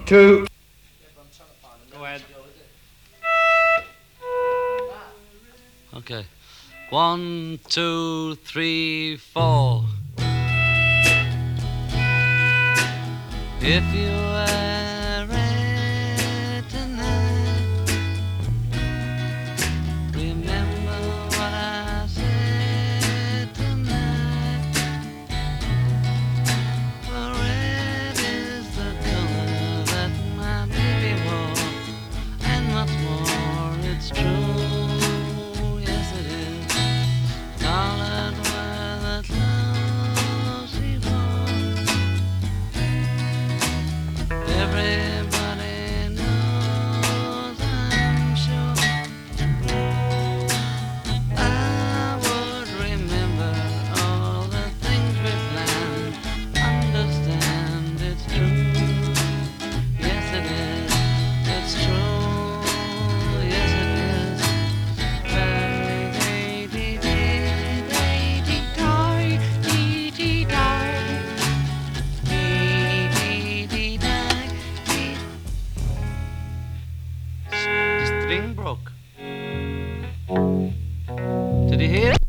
2. Go ahead. Okay. 1, 2, 3, 4. If you wear it tonight, remember what I said tonight. For red is the color that my baby wore, and what's more, it's true, yes it is. Colored were the clothes he wore. Everybody knows, I'm sure. I would remember all the things we planned. Understand it's true, yes it is. It's true, yes it is. The string broke. Did you hear?